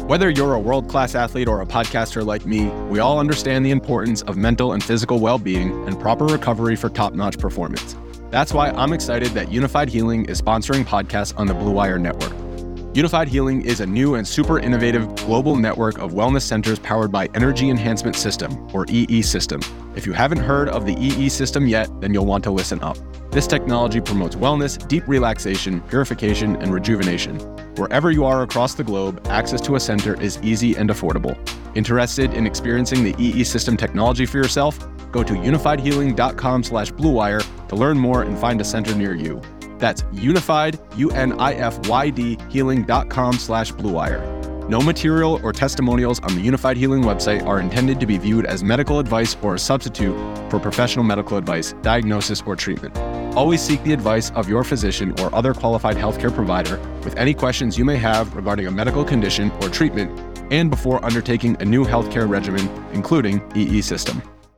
Whether you're a world-class athlete or a podcaster like me, we all understand the importance of mental and physical well-being and proper recovery for top-notch performance. That's why I'm excited that Unified Healing is sponsoring podcasts on the Blue Wire Network. Unified Healing is a new and super innovative global network of wellness centers powered by Energy Enhancement System, or EE System. If you haven't heard of the EE System yet, then you'll want to listen up. This technology promotes wellness, deep relaxation, purification, and rejuvenation. Wherever you are across the globe, access to a center is easy and affordable. Interested in experiencing the EE System technology for yourself? Go to unifiedhealing.com/bluewire to learn more and find a center near you. That's unified, UNIFYD, healing.com/bluewire. No material or testimonials on the Unified Healing website are intended to be viewed as medical advice or a substitute for professional medical advice, diagnosis, or treatment. Always seek the advice of your physician or other qualified healthcare provider with any questions you may have regarding a medical condition or treatment and before undertaking a new healthcare regimen, including EE System.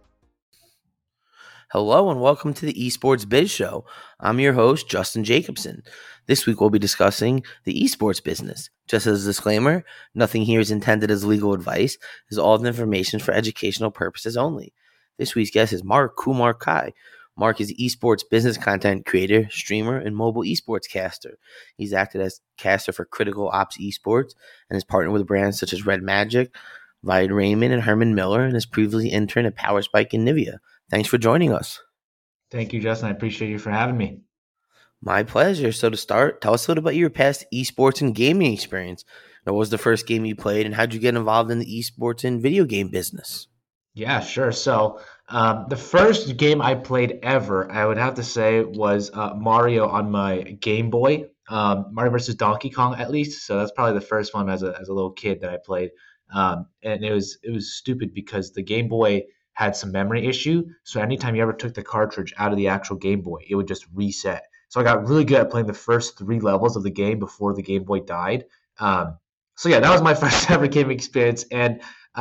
Hello and welcome to the Esports Biz Show. I'm your host, Justin Jacobson. This week we'll be discussing the esports business. Just as a disclaimer, nothing here is intended as legal advice, as all the information is for educational purposes only. This week's guest is Mark Kumar Kai. Mark is esports business content creator, streamer, and mobile esports caster. He's acted as caster for Critical Ops Esports and has partnered with brands such as Red Magic, Viad Raymond, and Herman Miller, and has previously interned at PowerSpike and Nivea. Thanks for joining us. Thank you, Justin. I appreciate you for having me. My pleasure. So to start, tell us a little about your past esports and gaming experience. What was the first game you played, and how'd you get involved in the esports and video game business? Yeah, sure. So the first game I played ever, I would have to say, was Mario on my Game Boy. Mario versus Donkey Kong, at least. So that's probably the first one as a little kid that I played. And it was stupid because the Game Boy had some memory issue. So anytime you ever took the cartridge out of the actual Game Boy, it would just reset. So I got really good at playing the first 3 levels of the game before the Game Boy died. So yeah, that was my first ever gaming experience. And,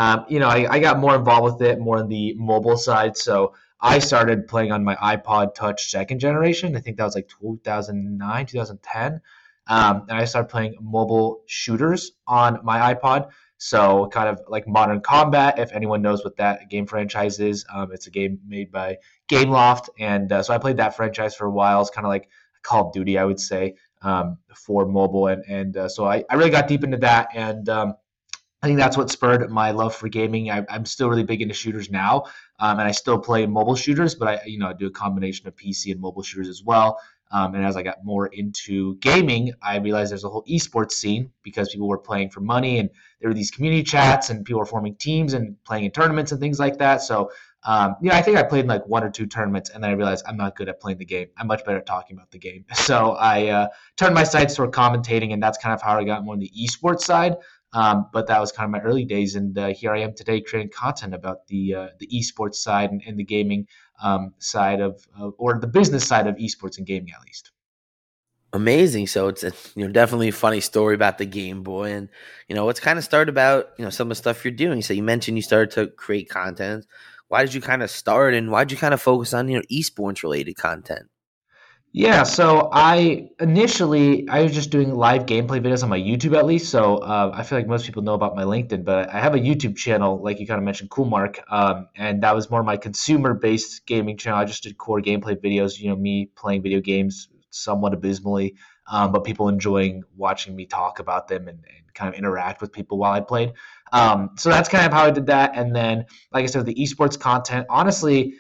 I got more involved with it, more on the mobile side. So I started playing on my iPod Touch second generation. I think that was like 2009, 2010. And I started playing mobile shooters on my iPod. So kind of like Modern Combat, if anyone knows what that game franchise is. It's a game made by Gameloft. And so I played that franchise for a while. It's kind of like Call of Duty, I would say, for mobile. And so I really got deep into that. And I think that's what spurred my love for gaming. I'm still really big into shooters now. And I still play mobile shooters, but I do a combination of PC and mobile shooters as well. And as I got more into gaming, I realized there's a whole esports scene because people were playing for money and there were these community chats and people were forming teams and playing in tournaments and things like that. So, I think I played in like 1 or 2 tournaments and then I realized I'm not good at playing the game. I'm much better at talking about the game. So I turned my sights toward commentating, and that's kind of how I got more on the esports side. But that was kind of my early days, and here I am today creating content about the esports side and the gaming side of or the business side of esports and gaming, at least. Amazing. So it's definitely a funny story about the Game Boy, and what's kind of started about some of the stuff you're doing. So you mentioned you started to create content. Why did you kind of start, and why did you kind of focus on esports related content? Yeah, so I was just doing live gameplay videos on my YouTube, at least. So I feel like most people know about my LinkedIn, but I have a YouTube channel, like you kind of mentioned, Cool Mark, and that was more my consumer-based gaming channel. I just did core gameplay videos, me playing video games somewhat abysmally, but people enjoying watching me talk about them and kind of interact with people while I played. So that's kind of how I did that. And then, like I said, the esports content, honestly,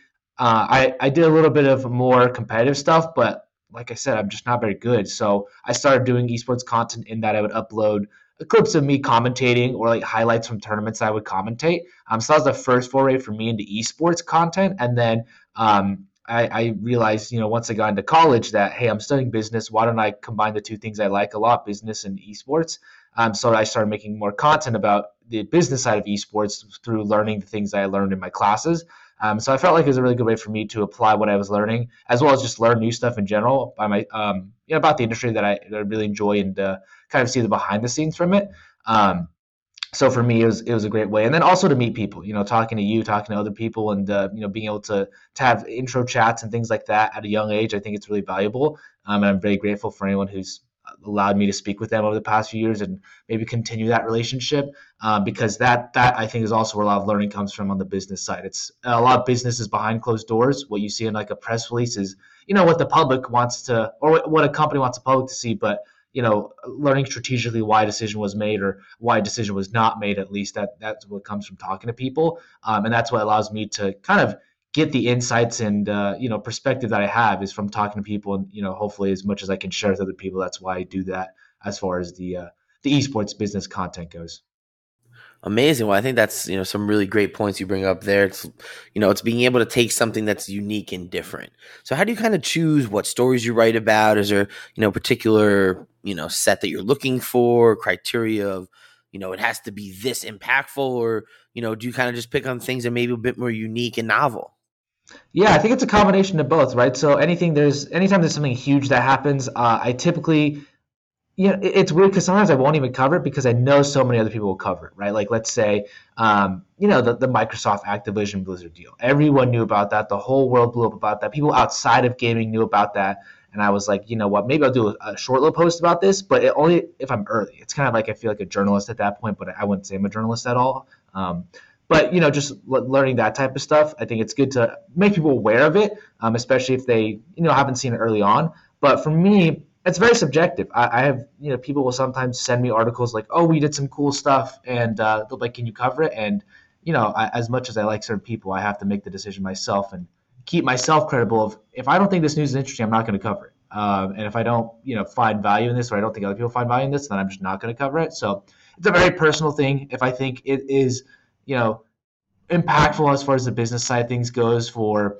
I did a little bit of more competitive stuff, but like I said, I'm just not very good. So I started doing esports content in that I would upload clips of me commentating or like highlights from tournaments I would commentate. So that was the first foray for me into esports content. And then I realized, once I got into college that, hey, I'm studying business. Why don't I combine the two things I like a lot, business and esports? So I started making more content about the business side of esports through learning the things I learned in my classes. So I felt like it was a really good way for me to apply what I was learning, as well as just learn new stuff in general by my, about the industry that I really enjoy and kind of see the behind the scenes from it. So for me, it was a great way. And then also to meet people, talking to you, talking to other people, and being able to have intro chats and things like that at a young age, I think it's really valuable. And I'm very grateful for anyone who's allowed me to speak with them over the past few years and maybe continue that relationship, because that I think is also where a lot of learning comes from on the business side. It's a lot of businesses behind closed doors. What you see in like a press release is, what the public wants to, or what a company wants the public to see, but learning strategically why a decision was made or why a decision was not made, at least that's what comes from talking to people. And that's what allows me to kind of get the insights and, perspective that I have is from talking to people, and, hopefully as much as I can share with other people. That's why I do that as far as the esports business content goes. Amazing. Well, I think that's, some really great points you bring up there. It's, it's being able to take something that's unique and different. So how do you kind of choose what stories you write about? Is there, particular, set that you're looking for, criteria of, it has to be this impactful, or, do you kind of just pick on things that may be a bit more unique and novel? Yeah, I think it's a combination of both, right? So anytime there's something huge that happens, I typically, it's weird because sometimes I won't even cover it because I know so many other people will cover it, right? Like, let's say, the Microsoft Activision Blizzard deal. Everyone knew about that. The whole world blew up about that. People outside of gaming knew about that. And I was like, you know what, maybe I'll do a short little post about this, but only if I'm early. It's kind of like I feel like a journalist at that point, but I wouldn't say I'm a journalist at all. But, just learning that type of stuff, I think it's good to make people aware of it, especially if they, haven't seen it early on. But for me, it's very subjective. I have, people will sometimes send me articles like, oh, we did some cool stuff, and they'll be like, can you cover it? And, as much as I like certain people, I have to make the decision myself and keep myself credible of, if I don't think this news is interesting, I'm not going to cover it. And if I don't, find value in this, or I don't think other people find value in this, then I'm just not going to cover it. So it's a very personal thing. If I think it is, impactful as far as the business side of things goes for,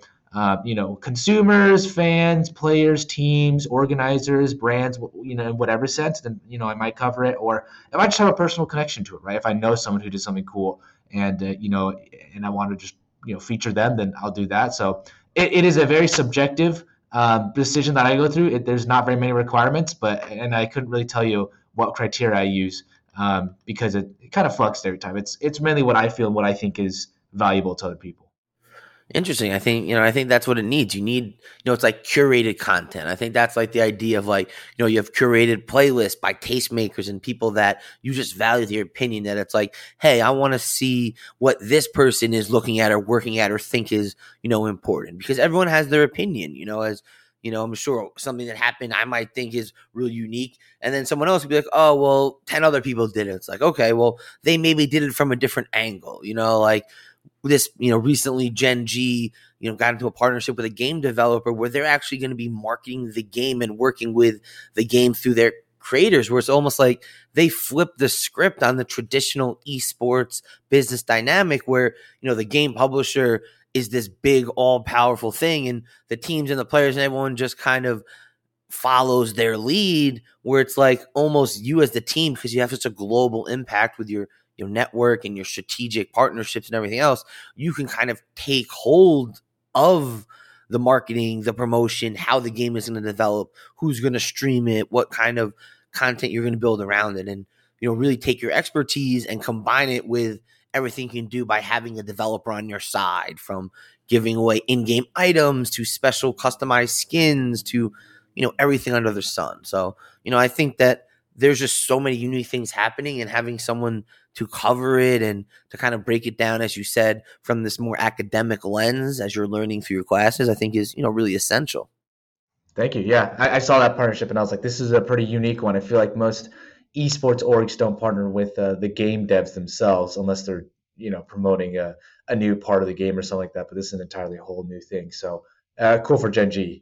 consumers, fans, players, teams, organizers, brands, in whatever sense, then, I might cover it. Or if I just have a personal connection to it, right? If I know someone who did something cool and, and I want to just, feature them, then I'll do that. So it is a very subjective decision that I go through. There's not very many requirements, and I couldn't really tell you what criteria I use, because it kind of fluctuates every time. It's mainly what I feel and what I think is valuable to other people. Interesting. I think that's what it needs. You need, it's like curated content. I think that's like the idea of like, you have curated playlists by tastemakers and people that you just value their opinion, that it's like, hey, I want to see what this person is looking at or working at or think is, important, because everyone has their opinion, as, I'm sure something that happened I might think is really unique, and then someone else would be like, oh, well, 10 other people did it. It's like, okay, well, they maybe did it from a different angle, like this, recently Gen G, got into a partnership with a game developer where they're actually going to be marketing the game and working with the game through their creators, where it's almost like they flip the script on the traditional esports business dynamic where, the game publisher is this big, all-powerful thing, and the teams and the players and everyone just kind of follows their lead, where it's like almost you as the team, because you have such a global impact with your network and your strategic partnerships and everything else, you can kind of take hold of the marketing, the promotion, how the game is going to develop, who's going to stream it, what kind of content you're going to build around it, and, really take your expertise and combine it with everything you can do by having a developer on your side, from giving away in-game items to special customized skins to, everything under the sun. So, I think that there's just so many unique things happening, and having someone to cover it and to kind of break it down, as you said, from this more academic lens as you're learning through your classes, I think is, really essential. Thank you. Yeah, I saw that partnership and I was like, this is a pretty unique one. I feel like most esports orgs don't partner with the game devs themselves unless they're, promoting a new part of the game or something like that. But this is an entirely whole new thing. So cool for Gen G.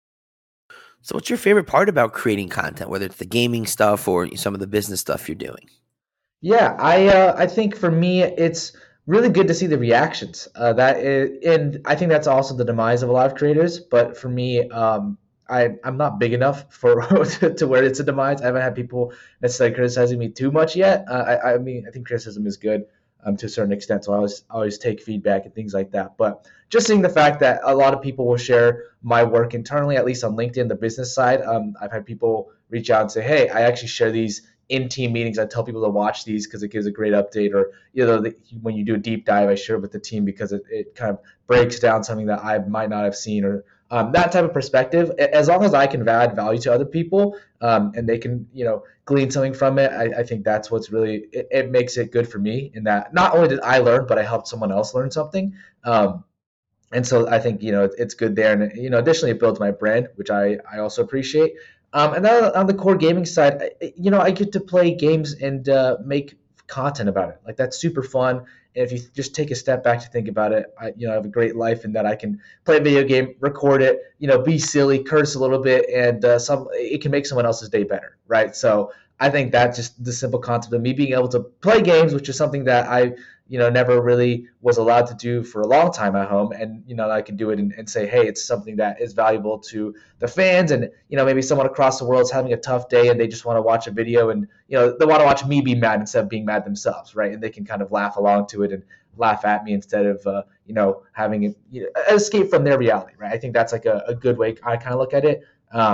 So what's your favorite part about creating content, whether it's the gaming stuff or some of the business stuff you're doing? Yeah, I think for me, it's really good to see the reactions. And I think that's also the demise of a lot of creators. But for me, I'm not big enough for to where it's a demise. I haven't had people necessarily criticizing me too much yet. I mean, I think criticism is good to a certain extent. So I always take feedback and things like that. But just seeing the fact that a lot of people will share my work internally, at least on LinkedIn, the business side. I've had people reach out and say, hey, I actually share these in team meetings. I tell people to watch these because it gives a great update, or when you do a deep dive, I share it with the team because it kind of breaks down something that I might not have seen, or that type of perspective, as long as I can add value to other people, and they can, glean something from it, I think that's what's really, it makes it good for me, in that not only did I learn, but I helped someone else learn something. And so I think, it's good there. And, additionally, it builds my brand, which I also appreciate. And then on the core gaming side, I get to play games and make content about it. Like, that's super fun. And if you just take a step back to think about it, I have a great life in that I can play a video game, record it, be silly, curse a little bit, and it can make someone else's day better, right? So I think that's just the simple concept of me being able to play games, which is something that I never really was allowed to do for a long time at home. And, I can do it and say, hey, it's something that is valuable to the fans. And, maybe someone across the world is having a tough day and they just want to watch a video and, they want to watch me be mad instead of being mad themselves, right? And they can kind of laugh along to it and laugh at me instead of, having it, escape from their reality, right? I think that's like a good way I kind of look at it.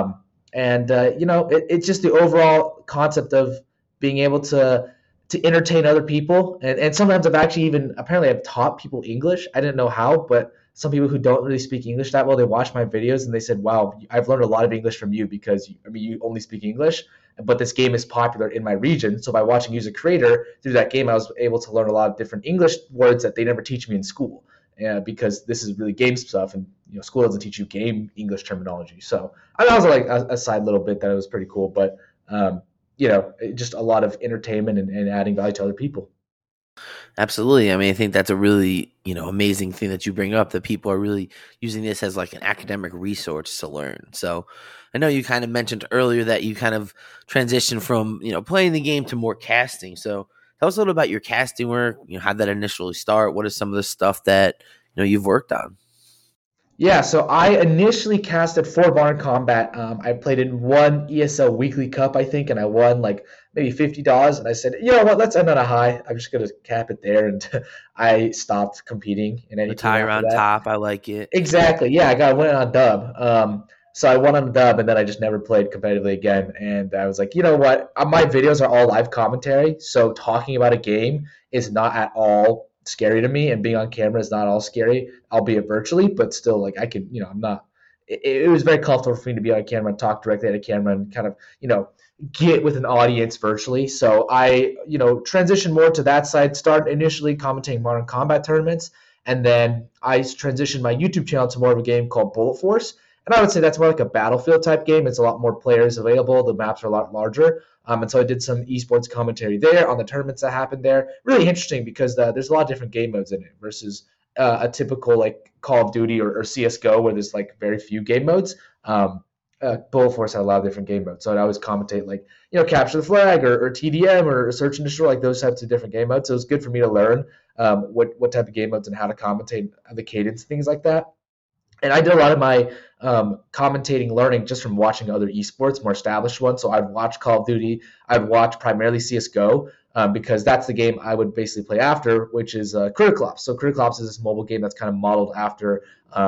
It's just the overall concept of being able to entertain other people. And sometimes I've taught people English. I didn't know how, but some people who don't really speak English that well, they watch my videos and they said, wow, I've learned a lot of English from you because you only speak English, but this game is popular in my region. So by watching you as a creator through that game, I was able to learn a lot of different English words that they never teach me in school, because this is really game stuff, and school doesn't teach you game English terminology. So that was like a side little bit that was pretty cool, but just a lot of entertainment and adding value to other people. Absolutely. I mean, I think that's a really, amazing thing that you bring up, that people are really using this as like an academic resource to learn. So I know you kind of mentioned earlier that you kind of transitioned from, playing the game to more casting. So tell us a little about your casting work. How'd that initially start? What is some of the stuff that, you've worked on? Yeah, so I initially casted for Modern Combat. I played in one ESL Weekly Cup, I think, and I won like maybe $50. And I said, you know what, let's end on a high. I'm just going to cap it there. And I stopped competing in anything. Retire on top. I like it. Exactly. Yeah, I got to win it on dub. So I won on dub, and then I just never played competitively again. And I was like, you know what, my videos are all live commentary. So talking about a game is not at all scary to me, and being on camera is not all scary, albeit virtually, but still, like, I could, I'm not, it was very comfortable for me to be on camera and talk directly at a camera and kind of, get with an audience virtually. So I, transitioned more to that side, started initially commentating Modern Combat tournaments, and then I transitioned my YouTube channel to more of a game called Bullet Force. And I would say that's more like a Battlefield type game. It's a lot more players available. The maps are a lot larger. And so I did some esports commentary there on the tournaments that happened there. Really interesting because there's a lot of different game modes in it versus a typical like Call of Duty or CSGO where there's like very few game modes. Bullet Force had a lot of different game modes. So I'd always commentate like, Capture the Flag or TDM or Search and Destroy, like those types of different game modes. So it was good for me to learn what type of game modes and how to commentate the cadence, things like that. And I did a lot of my commentating learning just from watching other esports, more established ones. So I'd watch Call of Duty. I'd watch primarily CSGO because that's the game I would basically play after, which is Critical Ops. So Critical Ops is this mobile game that's kind of modeled after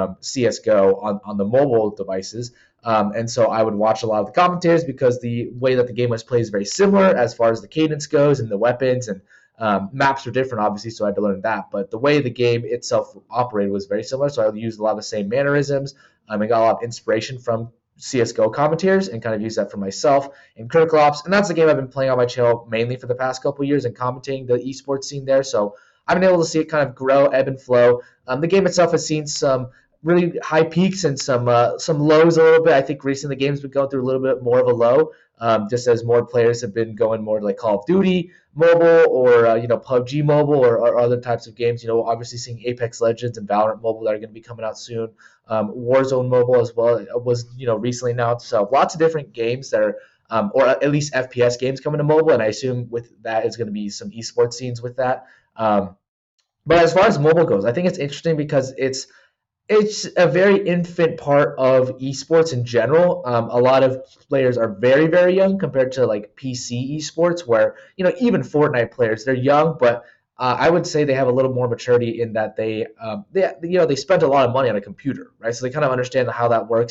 CSGO on the mobile devices. And so I would watch a lot of the commentators because the way that the game was played is very similar as far as the cadence goes and the weapons and maps are different, obviously, so I had to learn that. But the way the game itself operated was very similar, so I used a lot of the same mannerisms. I got a lot of inspiration from CSGO commentators and kind of used that for myself in Critical Ops. And that's the game I've been playing on my channel mainly for the past couple of years and commentating the esports scene there. So I've been able to see it kind of grow, ebb and flow. The game itself has seen some really high peaks and some lows a little bit. I think recently the game's been going through a little bit more of a low, just as more players have been going more to like Call of Duty mobile or PUBG mobile or other types of games. Obviously seeing Apex Legends and Valorant mobile that are going to be coming out soon. Warzone mobile as well was recently announced. So lots of different games that are or at least FPS games coming to mobile, and I assume with that is going to be some esports scenes with that. But as far as mobile goes, I think it's interesting because it's a very infant part of esports in general. A lot of players are very, very young compared to like PC esports where, even Fortnite players, they're young, but I would say they have a little more maturity in that they spent a lot of money on a computer, right? So they kind of understand how that works and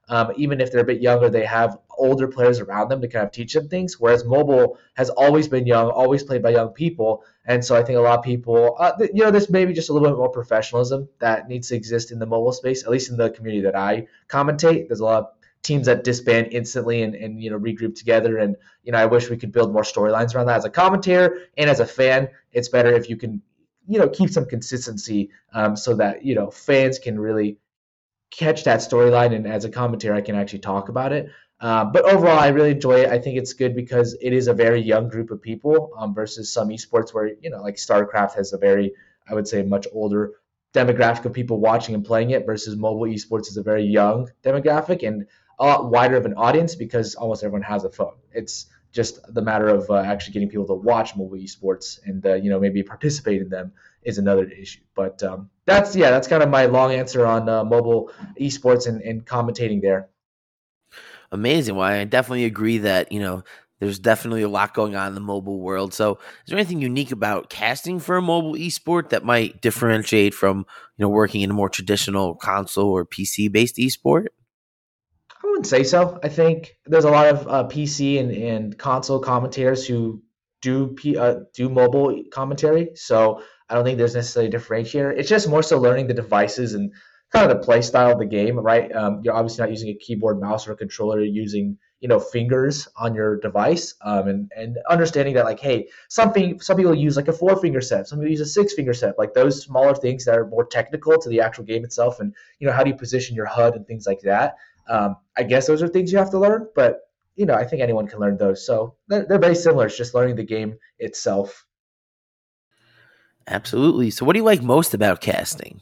Even if they're a bit younger, they have older players around them to kind of teach them things. Whereas mobile has always been young, always played by young people. And so I think a lot of people, there's maybe just a little bit more professionalism that needs to exist in the mobile space, at least in the community that I commentate. There's a lot of teams that disband instantly and regroup together. And, I wish we could build more storylines around that. As a commentator and as a fan, it's better if you can, keep some consistency so that, fans can really catch that storyline. And as a commentator, I can actually talk about it. But overall, I really enjoy it. I think it's good because it is a very young group of people versus some esports where, like StarCraft has a very, I would say, much older demographic of people watching and playing it versus mobile esports is a very young demographic and a lot wider of an audience because almost everyone has a phone. It's just the matter of actually getting people to watch mobile esports and, maybe participate in them is another issue. But that's kind of my long answer on mobile esports and commentating there. Amazing. Well, I definitely agree that, there's definitely a lot going on in the mobile world. So is there anything unique about casting for a mobile esport that might differentiate from, working in a more traditional console or PC-based esport? I wouldn't say so. I think there's a lot of PC and console commentators who do mobile commentary. So I don't think there's necessarily a differentiator. It's just more so learning the devices and kind of the play style of the game, right? You're obviously not using a keyboard, mouse, or a controller. You're using fingers on your device, and understanding that, like, hey, some people use like a 4-finger set, some people use a 6-finger set, like those smaller things that are more technical to the actual game itself, and how do you position your HUD and things like that. I guess those are things you have to learn, but I think anyone can learn those. So they're very similar. It's just learning the game itself. Absolutely. So what do you like most about casting?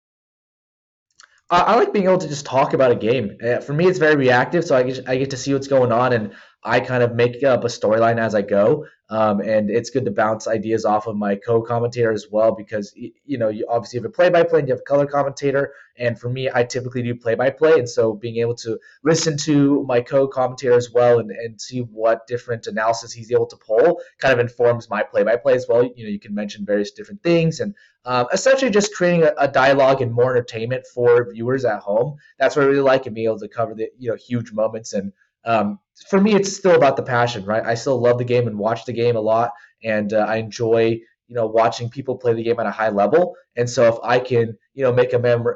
I like being able to just talk about a game. For me, it's very reactive, so I get to see what's going on, and I kind of make up a storyline as I go. And it's good to bounce ideas off of my co-commentator as well because, you obviously have a play-by-play and you have a color commentator. And for me, I typically do play-by-play. And so being able to listen to my co-commentator as well and see what different analysis he's able to pull kind of informs my play-by-play as well. You can mention various different things and essentially just creating a dialogue and more entertainment for viewers at home. That's what I really like and being able to cover the huge moments. And for me, it's still about the passion, right? I still love the game and watch the game a lot, and I enjoy watching people play the game at a high level. And so if I can make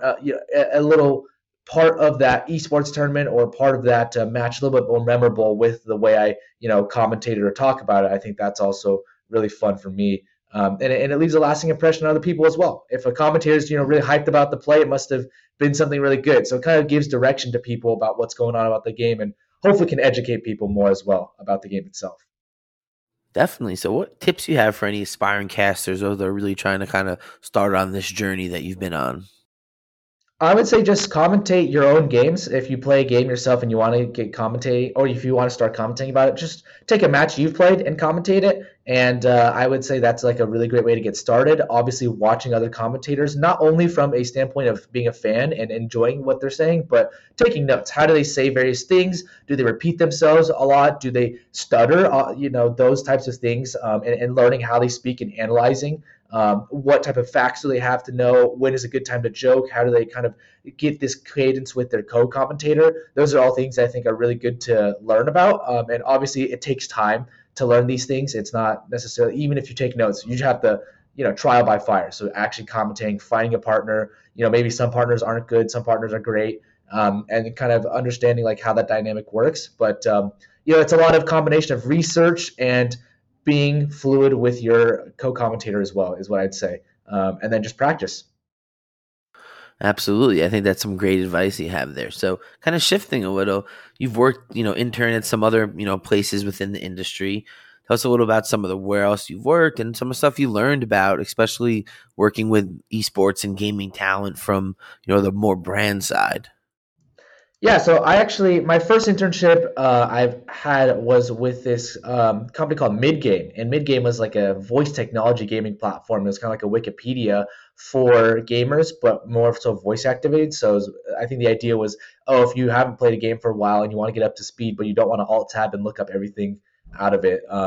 a little part of that esports tournament or part of that match a little bit more memorable with the way I commentate or talk about it, I think that's also really fun for me. And it leaves a lasting impression on other people as well. If a commentator is really hyped about the play, it must have been something really good. So it kind of gives direction to people about what's going on about the game and hopefully can educate people more as well about the game itself. Definitely. So what tips you have for any aspiring casters or that are really trying to kind of start on this journey that you've been on? I would say just commentate your own games. If you play a game yourself and you want to get commentating, or if you want to start commentating about it, just take a match you've played and commentate it. And I would say that's like a really great way to get started. Obviously, watching other commentators, not only from a standpoint of being a fan and enjoying what they're saying, but taking notes. How do they say various things? Do they repeat themselves a lot? Do they stutter? Those types of things, and learning how they speak and analyzing. What type of facts do they have to know? When is a good time to joke? How do they kind of get this cadence with their co-commentator? Those are all things I think are really good to learn about. And obviously, it takes time to learn these things. It's not necessarily, even if you take notes, you have to, trial by fire. So actually commentating, finding a partner, maybe some partners aren't good, some partners are great, and kind of understanding like how that dynamic works. But, it's a lot of combination of research and being fluid with your co-commentator as well is what I'd say. And then just practice. Absolutely. I think that's some great advice you have there. So kind of shifting a little, you've worked, intern at some other, places within the industry. Tell us a little about some of the where else you've worked and some of the stuff you learned about, especially working with esports and gaming talent from, the more brand side. Yeah, so my first internship I've had was with this company called Midgame. And Midgame was like a voice technology gaming platform. It was kind of like a Wikipedia for gamers, but more so voice activated. So I think the idea was, if you haven't played a game for a while and you want to get up to speed, but you don't want to alt tab and look up everything out of it,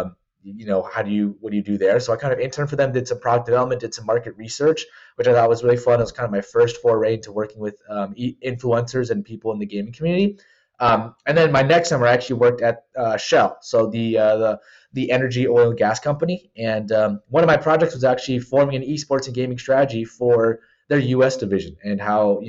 what do you do there? So I kind of interned for them, did some product development, did some market research, which I thought was really fun. It was kind of my first foray into working with influencers and people in the gaming community. And then my next summer, I actually worked at Shell, so the energy, oil, and gas company. And one of my projects was actually forming an esports and gaming strategy for their U.S. division, and how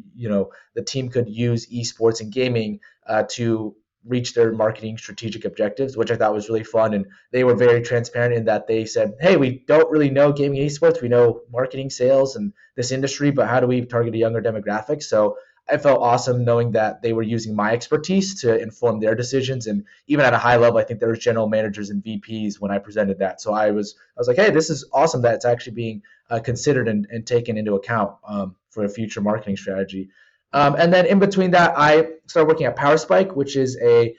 the team could use esports and gaming to reach their marketing strategic objectives, which I thought was really fun. And they were very transparent in that they said, hey, we don't really know gaming and esports. We know marketing, sales, and this industry, but how do we target a younger demographic? So I felt awesome knowing that they were using my expertise to inform their decisions. And even at a high level, I think there was general managers and VPs when I presented that. So I was like, hey, this is awesome that it's actually being considered and taken into account for a future marketing strategy. And then in between that, I started working at PowerSpike, which is a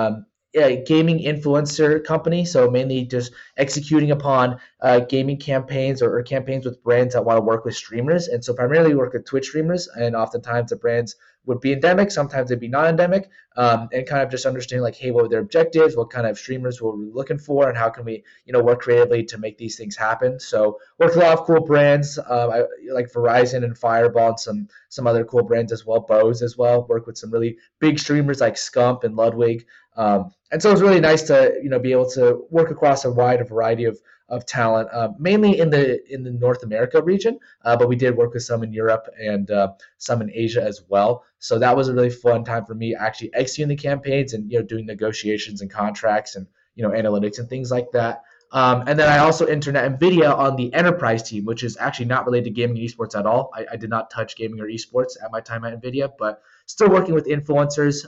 gaming influencer company. So mainly just executing upon gaming campaigns or campaigns with brands that want to work with streamers. And so primarily work with Twitch streamers, and oftentimes the brands would be endemic, sometimes they'd be non-endemic, and kind of just understanding like, hey, what are their objectives, what kind of streamers we're looking for, and how can we, work creatively to make these things happen. So worked with a lot of cool brands, like Verizon and Fireball, and some other cool brands as well, Bose as well. Worked with some really big streamers like Scump and Ludwig. And so it was really nice to be able to work across a wide variety of talent, mainly in the North America region, but we did work with some in Europe and some in Asia as well. So that was a really fun time for me, actually executing the campaigns and doing negotiations and contracts and analytics and things like that. And then I also interned at NVIDIA on the enterprise team, which is actually not related to gaming and esports at all. I did not touch gaming or esports at my time at NVIDIA, but still working with influencers.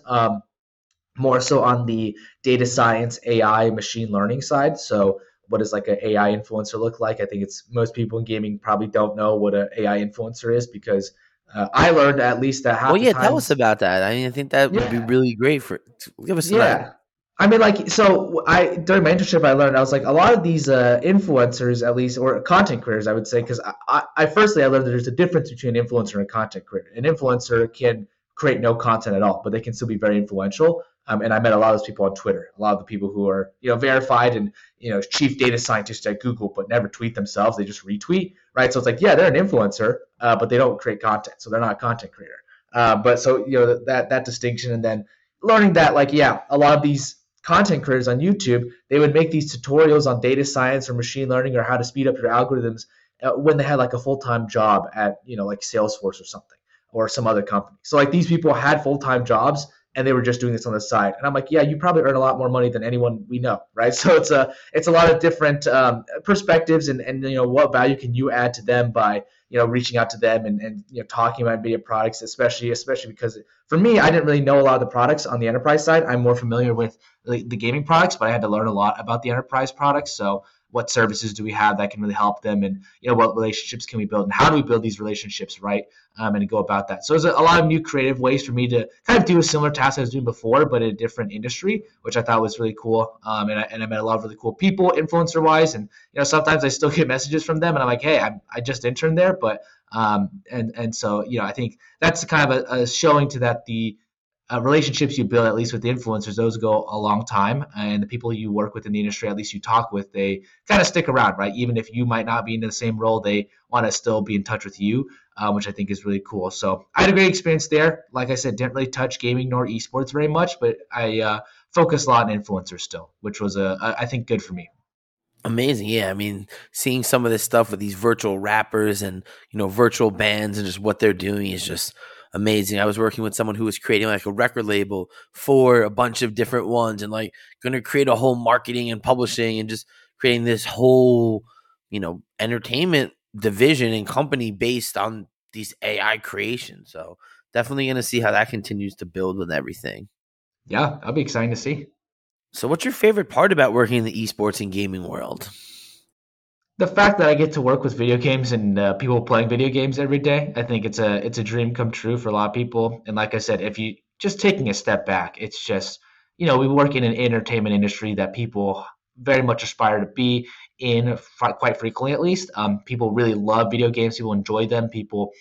More so on the data science, AI, machine learning side. So what does like an AI influencer look like? I think it's most people in gaming probably don't know what an AI influencer is, because I learned at least that half the time. Tell us about that. I mean, I think that would be really great give us some. I mean, during my internship, I learned, I was like, a lot of these influencers, at least, or content creators, I would say, because I learned that there's a difference between an influencer and a content creator. An influencer can create no content at all, but they can still be very influential. And I met a lot of those people on Twitter, a lot of the people who are, verified and, chief data scientists at Google, but never tweet themselves. They just retweet, right? So it's like, yeah, they're an influencer, but they don't create content. So they're not a content creator. But so, that distinction, and then learning that, like, yeah, a lot of these content creators on YouTube, they would make these tutorials on data science or machine learning or how to speed up your algorithms when they had like a full-time job at, like Salesforce or something, or some other company. So like these people had full-time jobs, and they were just doing this on the side. And I'm like, yeah, you probably earn a lot more money than anyone we know, right? So it's a lot of different perspectives, and what value can you add to them by reaching out to them and talking about NVIDIA products, especially because for me, I didn't really know a lot of the products on the enterprise side. I'm more familiar with the gaming products, but I had to learn a lot about the enterprise products. So what services do we have that can really help them, and what relationships can we build, and how do we build these relationships, right? And go about that. So there's a lot of new creative ways for me to kind of do a similar task I was doing before, but in a different industry, which I thought was really cool. And I met a lot of really cool people, influencer wise, and sometimes I still get messages from them, and I'm like, hey, I just interned there, but so I think that's kind of a showing to that the relationships you build, at least with the influencers, those go a long time, and the people you work with in the industry, at least you talk with, they kind of stick around, right? Even if you might not be in the same role, they want to still be in touch with you, which I think is really cool. So I had a great experience there. Like I said, didn't really touch gaming nor esports very much, but I focused a lot on influencers still, which was I think good for me. Amazing. Yeah. I mean, seeing some of this stuff with these virtual rappers and, virtual bands and just what they're doing is just amazing. I was working with someone who was creating like a record label for a bunch of different ones, and like going to create a whole marketing and publishing and just creating this whole, entertainment division and company based on these AI creations. So definitely going to see how that continues to build with everything. Yeah, that'll be exciting to see. So what's your favorite part about working in the esports and gaming world? The fact that I get to work with video games and people playing video games every day. I think it's a dream come true for a lot of people. And like I said, if you just taking a step back, it's just, we work in an entertainment industry that people very much aspire to be in, quite frequently at least. People really love video games. People enjoy them. People,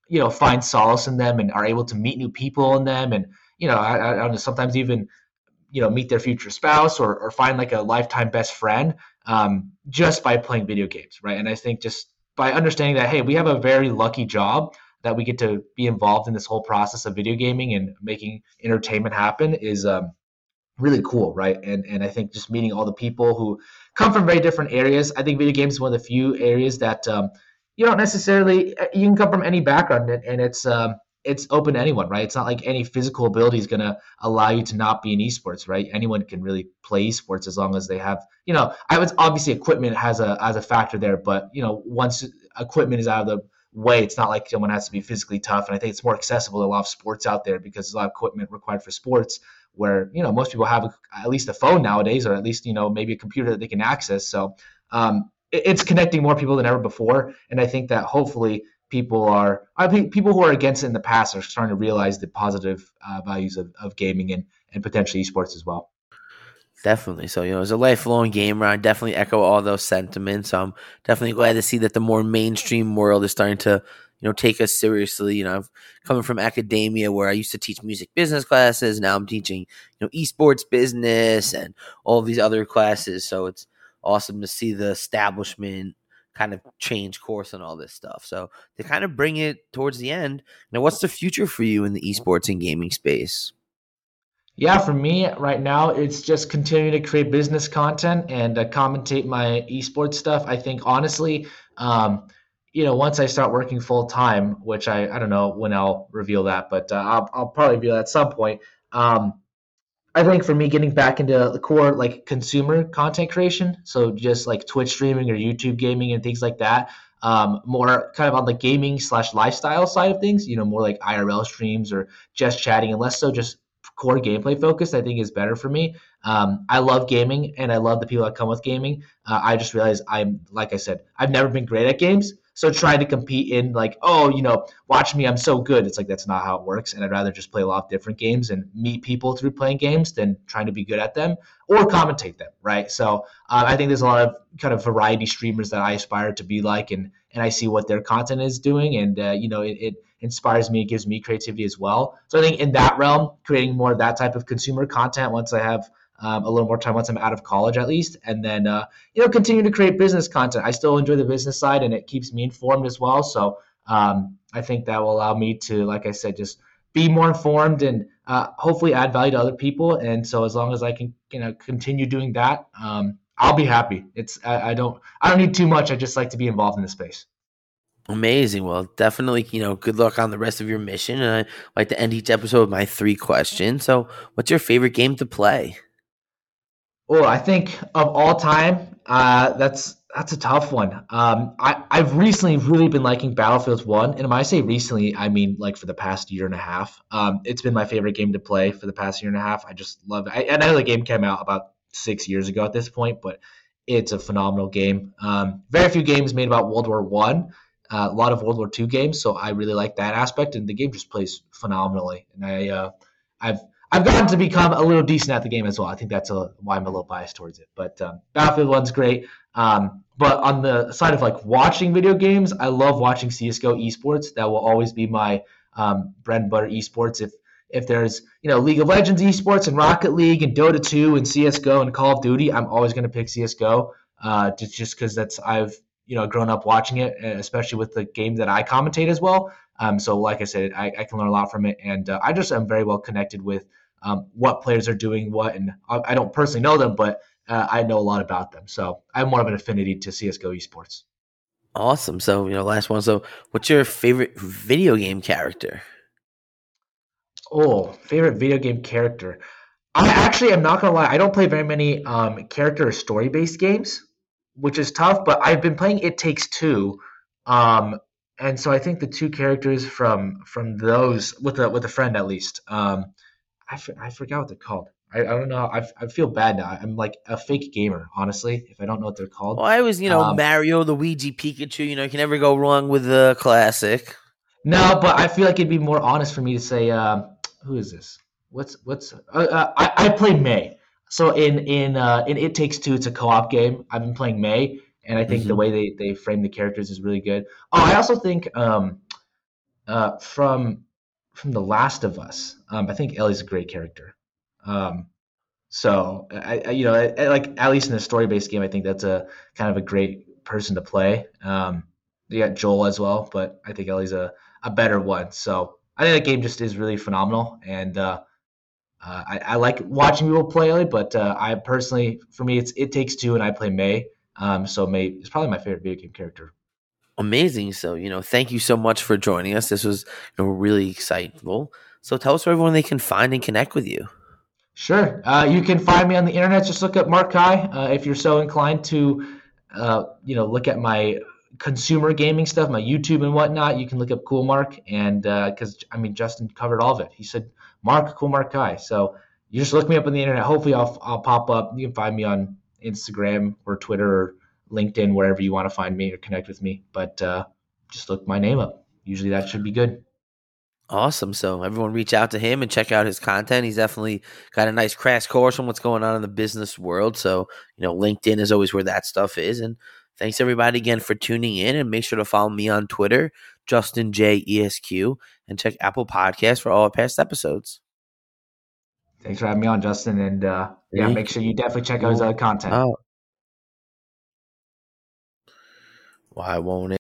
find solace in them and are able to meet new people in them. And, I don't know, sometimes even meet their future spouse or find like a lifetime best friend just by playing video games, right? And I think just by understanding that, hey, we have a very lucky job that we get to be involved in this whole process of video gaming and making entertainment happen is really cool, right? And I think just meeting all the people who come from very different areas. I think video games is one of the few areas that you don't necessarily you can come from any background and it's open to anyone, right? It's not like any physical ability is going to allow you to not be in esports, right? Anyone can really play esports as long as they have, I was obviously equipment has a factor there, but once equipment is out of the way, it's not like someone has to be physically tough. And I think it's more accessible to a lot of sports out there because there's a lot of equipment required for sports where, most people have at least a phone nowadays, or at least, maybe a computer that they can access. So it's connecting more people than ever before. And I think that hopefully people who are against it in the past are starting to realize the positive values of gaming and potentially esports as well. Definitely. So, as a lifelong gamer, I definitely echo all those sentiments. I'm definitely glad to see that the more mainstream world is starting to, take us seriously. I've coming from academia where I used to teach music business classes. Now I'm teaching, esports business and all of these other classes. So it's awesome to see the establishment kind of change course and all this stuff. So to kind of bring it towards the end, what's the future for you in the esports and gaming space? Yeah, for me right now, it's just continuing to create business content and commentate my esports stuff. I think honestly, once I start working full time, which I don't know when I'll reveal that, but I'll probably reveal that at some point. I think for me, getting back into the core like consumer content creation, so just like Twitch streaming or YouTube gaming and things like that, more kind of on the gaming / lifestyle side of things, more like IRL streams or just chatting, and less so just core gameplay focused, I think is better for me. I love gaming and I love the people that come with gaming. I just realized like I said, I've never been great at games. So trying to compete in like, watch me, I'm so good. It's like, that's not how it works. And I'd rather just play a lot of different games and meet people through playing games than trying to be good at them or commentate them, right? So I think there's a lot of kind of variety streamers that I aspire to be like, and I see what their content is doing. And, it inspires me. It gives me creativity as well. So I think in that realm, creating more of that type of consumer content once I have a little more time, once I'm out of college at least, and then continue to create business content. I still enjoy the business side, and it keeps me informed as well. So I think that will allow me to, like I said, just be more informed and hopefully add value to other people. And so as long as I can continue doing that, I'll be happy. I don't need too much. I just like to be involved in the space. Amazing. Well, definitely, good luck on the rest of your mission. And I like to end each episode with my 3 questions. So what's your favorite game to play? Oh, I think of all time, that's a tough one. I've recently really been liking Battlefield 1. And when I say recently, I mean like for the past year and a half. It's been my favorite game to play for the past year and a half. I just love it. I know the game came out about 6 years ago at this point, but it's a phenomenal game. Very few games made about World War One. A lot of World War II games, so I really like that aspect, and the game just plays phenomenally. And I've gotten to become a little decent at the game as well. I think that's why I'm a little biased towards it. But Battlefield 1's great. But on the side of like watching video games, I love watching CS:GO esports. That will always be my bread and butter esports. If there's League of Legends esports and Rocket League and Dota 2 and CS:GO and Call of Duty, I'm always going to pick CS:GO just because I've grown up watching it, especially with the game that I commentate as well. So like I said, I can learn a lot from it, and I just am very well connected with what players are doing what, and I don't personally know them, but I know a lot about them. So I have more of an affinity to CS:GO esports. Awesome. So, last one. So what's your favorite video game character? Oh, favorite video game character. I actually am not going to lie. I don't play very many character or story-based games, which is tough, but I've been playing It Takes Two. And so I think the 2 characters from those with a friend at least. I forgot what they're called. I don't know. I feel bad now. I'm like a fake gamer, honestly, if I don't know what they're called. Well, I was, Mario, Luigi, Pikachu. You can never go wrong with the classic. No, but I feel like it'd be more honest for me to say, who is this? I play Mei. So in It Takes Two, it's a co-op game. I've been playing Mei, and I think the way they frame the characters is really good. Oh, I also think from The Last of Us, I think Ellie's a great character. So like at least in a story-based game, I think that's a kind of a great person to play. You got Joel as well, but I think Ellie's a better one. So I think that game just is really phenomenal, and I like watching people play Ellie. But I personally, for me, It Takes Two, and I play Mei. So Mei is probably my favorite video game character. Amazing. So, thank you so much for joining us. This was, really exciting. So tell us where everyone they can find and connect with you. Sure. You can find me on the internet. Just look up Mark Kai. If you're so inclined to, look at my consumer gaming stuff, my YouTube and whatnot, you can look up Cool Mark. And because Justin covered all of it. He said Mark, Cool Mark Kai. So you just look me up on the internet. Hopefully, I'll pop up. You can find me on Instagram or Twitter or LinkedIn, wherever you want to find me or connect with me. But just look my name up. Usually, that should be good. Awesome. So everyone reach out to him and check out his content. He's definitely got a nice crash course on what's going on in the business world. So, LinkedIn is always where that stuff is. And thanks everybody again for tuning in, and make sure to follow me on Twitter, Justin J ESQ, and check Apple Podcasts for all our past episodes. Thanks for having me on, Justin. And make sure you definitely check out his other content. Oh. Why won't it?